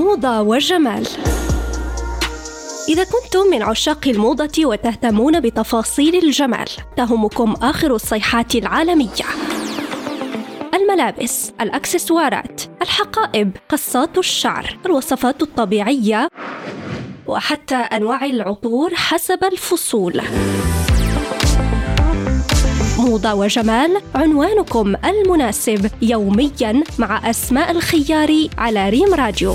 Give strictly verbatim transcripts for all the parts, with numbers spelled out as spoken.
موضة وجمال. إذا كنتم من عشاق الموضة وتهتمون بتفاصيل الجمال، تهمكم آخر الصيحات العالمية: الملابس، الأكسسوارات، الحقائب، قصات الشعر، الوصفات الطبيعية، وحتى أنواع العطور حسب الفصول. موضة وجمال، عنوانكم المناسب يومياً مع أسماء الخياري على ريم راديو.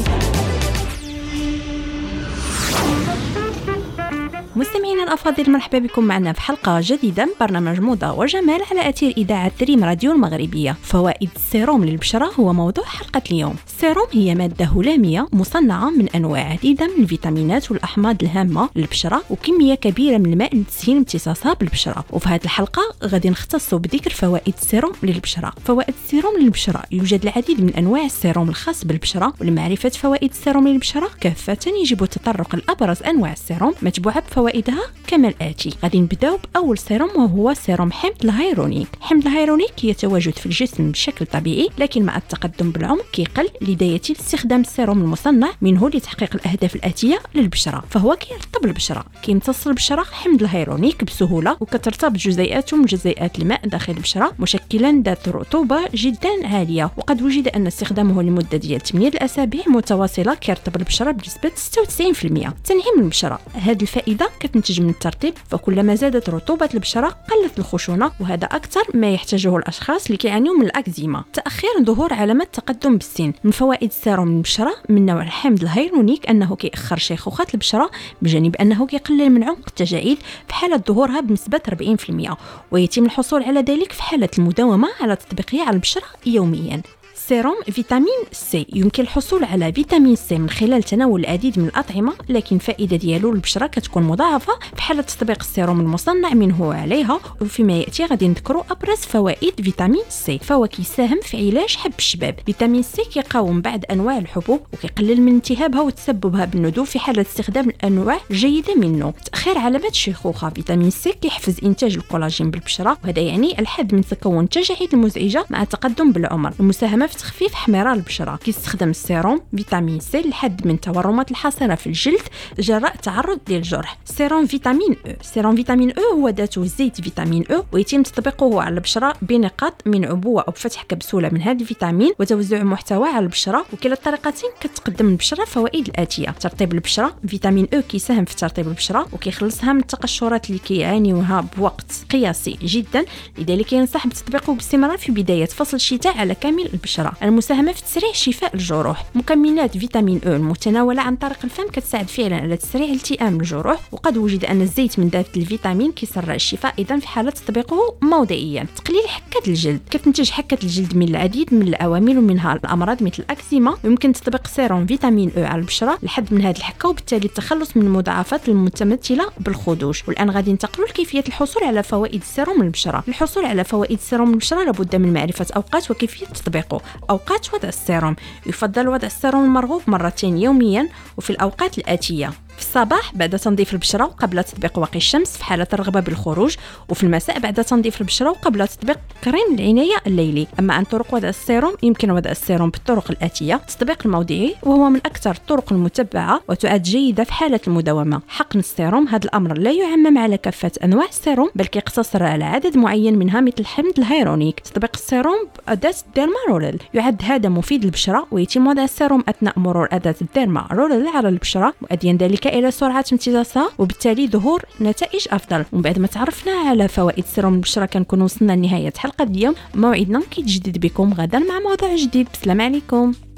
مستمعينا الأفاضل، مرحبا بكم معنا في حلقة جديدة من برنامج موضة وجمال على أثير إذاعة ريم راديو المغربية. فوائد السيروم للبشرة هو موضوع حلقة اليوم. السيروم هي مادة هلامية مصنعة من أنواع عديدة من الفيتامينات والأحماض الهامة للبشرة وكمية كبيرة من الماء لتسهيل امتصاصها بالبشرة. وفي هذه الحلقة غادي نختص بذكر فوائد السيروم للبشرة. فوائد السيروم للبشرة: يوجد العديد من أنواع السيروم الخاص بالبشرة، ولمعرفة فوائد السيروم للبشرة كافة يجب التطرق لأبرز أنواع السيروم متبوعة فوائدها كما الآتي. غادي نبداو بأول سيروم وهو سيروم حمض الهيرونيك. حمض الهيرونيك يتواجد في الجسم بشكل طبيعي، لكن مع التقدم بالعمر كيقل، لذا يتم استخدام السيروم المصنع منه لتحقيق الأهداف الآتية للبشرة. فهو كيرطب البشرة، كيمتص البشرة حمض الهيرونيك بسهولة، وكترتبط جزيئاته من جزيئات الماء داخل البشرة مشكلا ذات رطوبة جدا عالية. وقد وجد أن استخدامه لمدة ديال ثمانية الأسابيع متواصلة كيرطب البشرة بنسبة ستة وتسعين بالمئة. تنعيم البشرة: هذه الفائدة كتنتج من الترطيب، فكلما زادت رطوبة البشرة قلت الخشونة، وهذا أكثر ما يحتاجه الأشخاص اللي كيعانيوا من الأكزيما. تأخير ظهور علامات تقدم بالسن. من فوائد السيروم للبشرة من نوع الحمض الهيرونيك أنه كيأخر شيخوخة البشرة، بجانب أنه كيقلل من عمق التجاعيد في حالة ظهورها بنسبة أربعين بالمئة، ويتم الحصول على ذلك في حالة المداومة على تطبيقه على البشرة يوميا. سيروم فيتامين سي: يمكن الحصول على فيتامين سي من خلال تناول العديد من الأطعمة، لكن الفائدة ديالو للبشرة كتكون مضاعفة في حالة تطبيق السيروم المصنع منه عليها. وفيما يأتي غادي نذكروا أبرز فوائد فيتامين سي. فهو كيساهم في علاج حب الشباب. فيتامين سي كيقاوم بعض أنواع الحبوب وكيقلل من التهابها وتسببها بالندوب في حالة استخدام الأنواع الجيدة منه. تأخير علامات الشيخوخة: فيتامين سي كيحفز إنتاج الكولاجين بالبشرة، وهذا يعني الحد من تكون التجاعيد المزعجة مع التقدم بالعمر. المساهمة في تخفيف احمرار البشرة: كيستخدم السيروم فيتامين سي لحد من تورمات الحصيرة في الجلد جراء تعرض للجرح. سيروم فيتامين او: سيروم فيتامين او هو ذاته زيت فيتامين او، ويتم تطبيقه على البشرة بنقاط من عبوة أو فتح كبسولة من هذا الفيتامين وتوزيع محتوى على البشرة. وكلا الطريقتين كتقدم البشرة فوائد الآتية: ترطيب البشرة: فيتامين او كيساهم في ترطيب البشرة وكيخلصها من التقشرات اللي كيعانيوها بوقت قياسي جدا، لذلك ينصح بتطبيقه باستمرار في بداية فصل الشتاء على كامل البشرة. المساهمة في تسريع شفاء الجروح: مكملات فيتامين او المتناولة عن طريق الفم كتساعد فعلا على تسريع التئام الجروح، وقد وجد أن الزيت من ذات الفيتامين كيسرع الشفاء إذا في حالة تطبيقه موضعيا. تقليل حكة الجلد: كتنتج حكة الجلد من العديد من العوامل ومنها الأمراض مثل الأكزيما، ويمكن تطبيق سيروم فيتامين او على البشرة لحد من هذه الحكة وبالتالي التخلص من المضاعفات المتمثلة بالخدوش. والآن غادي ننتقلوا لكيفية الحصول على فوائد السيروم للبشرة. للحصول على فوائد السيروم للبشرة لابد من معرفة أوقات وكيفية تطبيقه. أوقات وضع السيروم: يفضل وضع السيروم المرغوب مرتين يوميا وفي الأوقات الآتية: في الصباح بعد تنظيف البشرة وقبل تطبيق واقي الشمس في حالة الرغبة بالخروج، وفي المساء بعد تنظيف البشرة وقبل تطبيق كريم العناية الليلي. أما عن طرق وضع السيروم، يمكن وضع السيروم بالطرق الآتية: التطبيق الموضعي وهو من أكثر الطرق المتبعة وتعد جيدة في حالة المداومة. حقن السيروم: هذا الأمر لا يعمم على كافة أنواع السيروم بل يقتصر على عدد معين منها مثل حمض الهيرونيك. تطبيق السيروم بأداة الديرما رولل: يعد هذا مفيد للبشرة ويتم وضع السيروم أثناء مرور أداة الديرما رولل على البشرة، وأدين ذلك إلى سرعة امتصاصها وبالتالي ظهور نتائج أفضل. ومن بعد ما تعرفنا على فوائد السيروم للبشرة كنكون وصلنا لنهاية حلقة اليوم. موعدنا كيتجدد بكم غدا مع موضوع جديد. السلام عليكم.